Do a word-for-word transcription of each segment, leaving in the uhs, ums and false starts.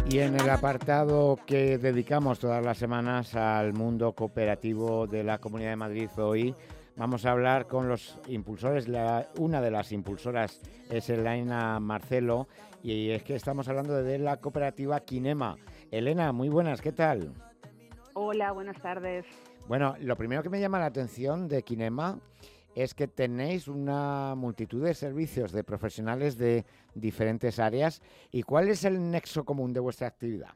Y en el apartado que dedicamos todas las semanas al mundo cooperativo de la Comunidad de Madrid, hoy vamos a hablar con los impulsores. La, una de las impulsoras es Elena Marcelo, y es que estamos hablando de la cooperativa Kinema. Elena, muy buenas, ¿qué tal? Hola, buenas tardes. Bueno, lo primero que me llama la atención de Kinema es que tenéis una multitud de servicios de profesionales de diferentes áreas. ¿Y cuál es el nexo común de vuestra actividad?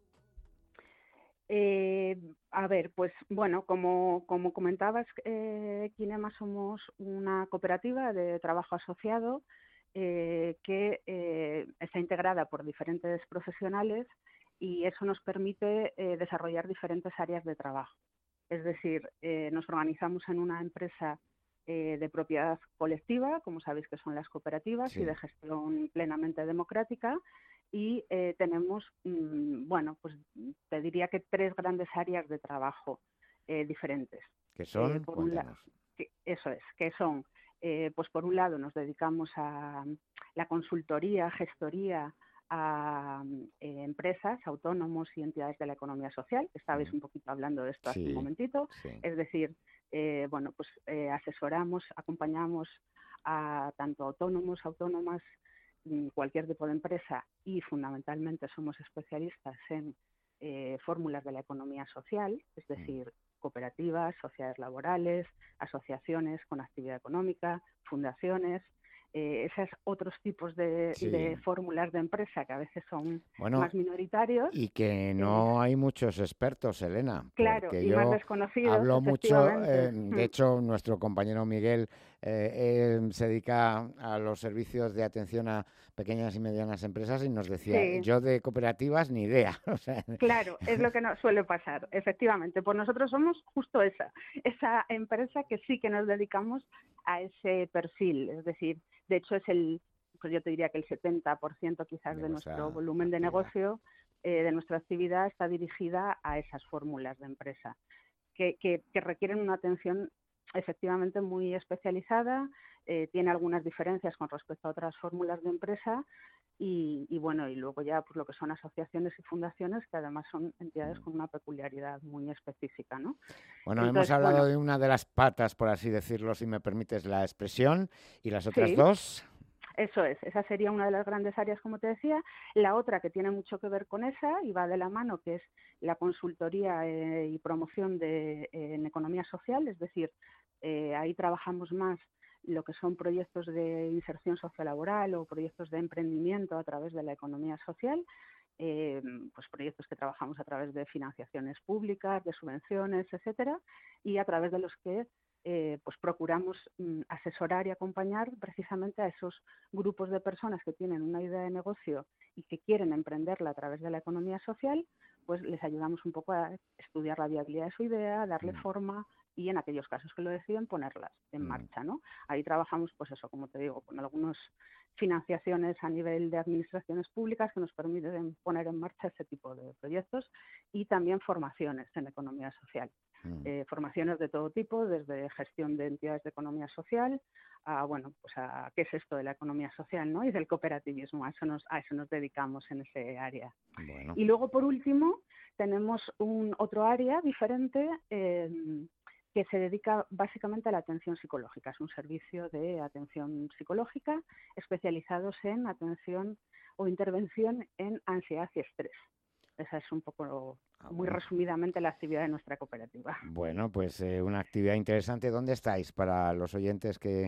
Eh, a ver, pues bueno, como, como comentabas, eh, Kinema somos una cooperativa de trabajo asociado eh, que eh, está integrada por diferentes profesionales y eso nos permite eh, desarrollar diferentes áreas de trabajo. Es decir, eh, nos organizamos en una empresa eh, de propiedad colectiva, como sabéis que son las cooperativas, y Sí. de gestión plenamente democrática. Y eh, tenemos, mmm, bueno, pues te diría que tres grandes áreas de trabajo eh, diferentes. ¿Qué Eh, son? por un la- Cuéntanos. que- Eso es, que son, eh, pues por un lado nos dedicamos a la consultoría, gestoría a eh, empresas, autónomos y entidades de la economía social. Estabais Mm. un poquito hablando de esto hace un Sí, momentito. sí. Es decir, eh, bueno, pues eh, asesoramos, acompañamos a tanto autónomos, autónomas, cualquier tipo de empresa, y fundamentalmente somos especialistas en eh, fórmulas de la economía social, es Mm. decir, cooperativas, sociedades laborales, asociaciones con actividad económica, fundaciones, eh, esos otros tipos de, Sí. de fórmulas de empresa que a veces son Bueno, más minoritarios. y que Eh, no hay muchos expertos, Elena, claro, porque y más yo desconocidos, hablo mucho, eh, efectivamente. de hecho, nuestro compañero Miguel eh, eh, se dedica a los servicios de atención a pequeñas y medianas empresas y nos decía, Sí. yo de cooperativas ni idea. O sea, Claro, es lo que nos suele pasar, efectivamente. Pues nosotros somos justo esa, esa empresa que sí que nos dedicamos a ese perfil. Es decir, de hecho es el, pues yo te diría que el setenta por ciento quizás de de nuestro vuestra volumen de actividad. negocio, eh, de nuestra actividad, está dirigida a esas fórmulas de empresa, que, que, que requieren una atención efectivamente muy especializada, eh, tiene algunas diferencias con respecto a otras fórmulas de empresa. Y, y bueno, y luego ya pues lo que son asociaciones y fundaciones, que además son entidades con una peculiaridad muy específica, ¿no? Bueno, hemos Entonces, hablado bueno, de una de las patas, por así decirlo, si me permites la expresión, y las otras sí, dos. eso es, esa sería una de las grandes áreas, como te decía. La otra que tiene mucho que ver con esa y va de la mano, que es la consultoría eh, y promoción de, eh, en economía social, es decir, eh, ahí trabajamos más lo que son proyectos de inserción sociolaboral o proyectos de emprendimiento a través de la economía social, eh, pues proyectos que trabajamos a través de financiaciones públicas, de subvenciones, etcétera, y a través de los que eh, pues procuramos mm, asesorar y acompañar precisamente a esos grupos de personas que tienen una idea de negocio y que quieren emprenderla a través de la economía social. Pues les ayudamos un poco a estudiar la viabilidad de su idea, darle Mm, forma y, en aquellos casos que lo deciden, ponerlas en mm. marcha, ¿no? Ahí trabajamos, pues eso, como te digo, con algunas financiaciones a nivel de administraciones públicas que nos permiten poner en marcha ese tipo de proyectos, y también formaciones en economía social. Mm. Eh, formaciones de todo tipo, desde gestión de entidades de economía social a, bueno, pues a qué es esto de la economía social, ¿no? Y del cooperativismo. A eso nos, a eso nos dedicamos en ese área. Bueno. Y luego, por último, tenemos un otro área diferente eh, que se dedica básicamente a la atención psicológica. Es un servicio de atención psicológica especializados en atención o intervención en ansiedad y estrés. Esa es un poco, Ah, muy bueno. resumidamente, la actividad de nuestra cooperativa. Bueno, pues eh, una actividad interesante. ¿Dónde estáis para los oyentes que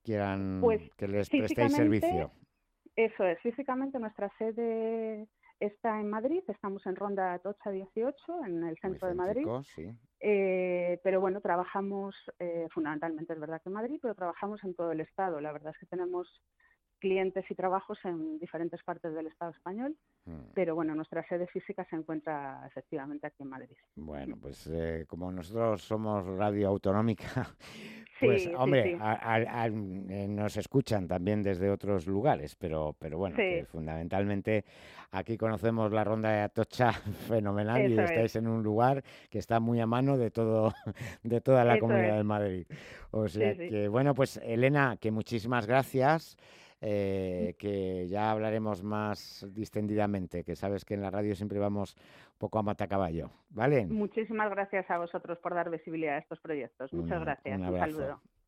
Pues quieran que les prestéis físicamente, servicio? eso es, físicamente nuestra sede está en Madrid, estamos en Ronda Atocha dieciocho, en el Muy centro de Madrid. céntrico, sí. Eh, pero bueno, trabajamos eh, fundamentalmente, es verdad que en Madrid, pero trabajamos en todo el estado. La verdad es que tenemos clientes y trabajos en diferentes partes del Estado español, Mm. pero bueno, nuestra sede física se encuentra efectivamente aquí en Madrid. Bueno, pues eh, como nosotros somos radio autonómica, pues Sí, sí, hombre, sí, a- a- a- eh, nos escuchan también desde otros lugares, pero, pero bueno, que sí, fundamentalmente aquí conocemos la Ronda de Atocha fenomenal, y eso es, estáis en un lugar que está muy a mano de todo, de toda la eso Comunidad es, de Madrid. O sea sí, sí. que, bueno, pues Elena, que muchísimas gracias. eh, que ya hablaremos más distendidamente, que sabes que en la radio siempre vamos un poco a matacaballo, ¿vale? Muchísimas gracias a vosotros por dar visibilidad a estos proyectos. Muchas Un, gracias. un Un abrazo. saludo.